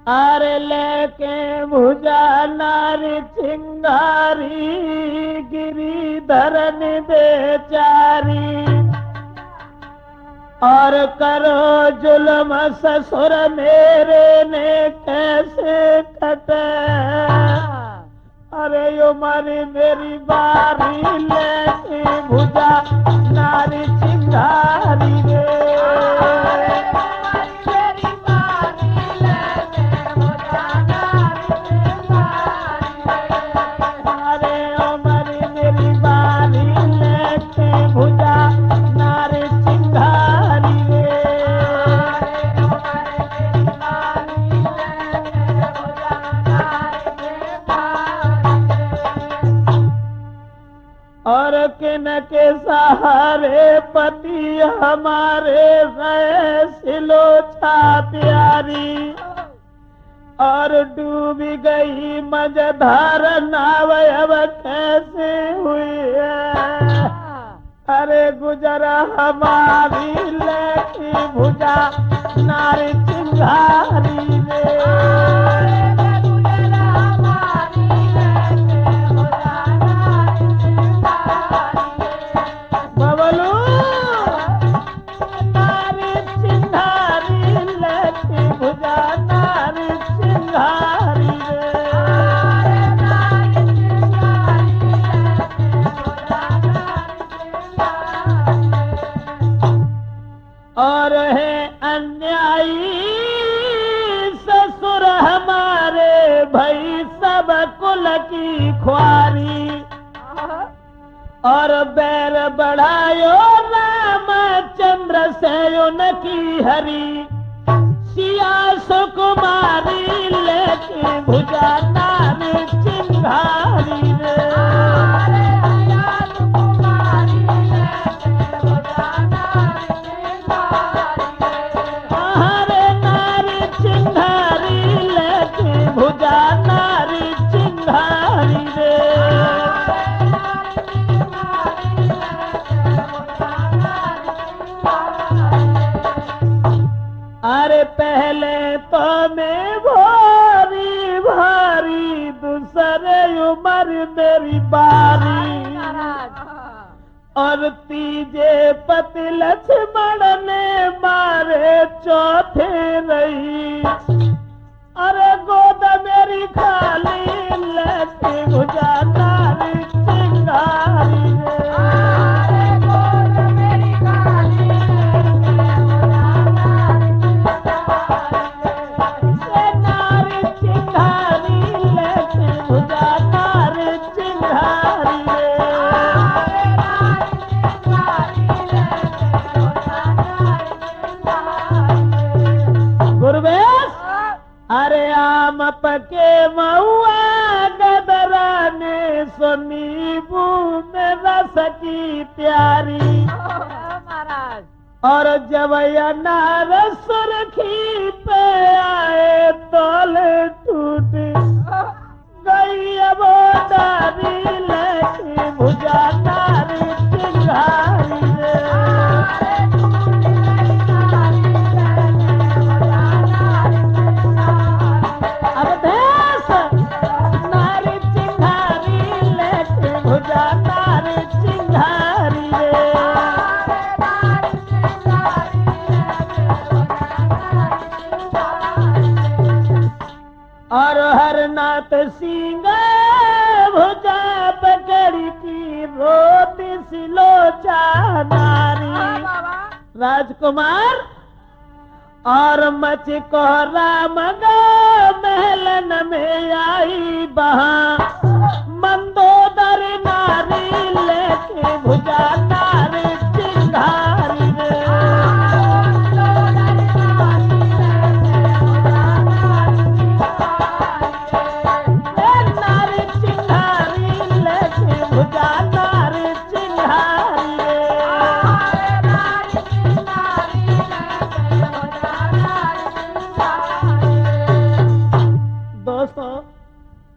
अरे लेके भुजा नारी चिंगारी गिरिधरन दे चारी और करो जुल्म ससुर मेरे ने कैसे कटे अरे यो मारी मेरी बारी लेके भुजा नारी चिंगारी रे और किन के सहारे पति हमारे गए सिलोचा प्यारी और डूब गई मझधार नाव अब कैसे हुई है अरे गुजरा हमारी लेकी भुजा नारी चिंगारी रे और है अन्यायी ससुर हमारे भई सब कुल की ख्वारी और बैर बढ़ायो रामचंद्र से उनकी हरी सिया सुकुमारी लेके भुजा नारी चिंगारी रे अरे पहले तो मैं भारी भारी दूसरे उम्र मेरी बारी और तीजे पति लक्ष्मण ने मारे चौथे रही अरे गोद मेरी खाली लेके भुजा नारी चिंगारी अरे आम पके महुआ गदराने सुनीबू में रस की प्यारी और जब अनार सुर्खी पे आए तोले टूट गई अब डारी लेके भुजा नारी चिंगारी और हरनाथ सिंह भुजा पकड़ी की रोती सिलोचा नारी राजकुमार और मच को राम महलन में आई बहा मंदोदर नारी लेके भुजा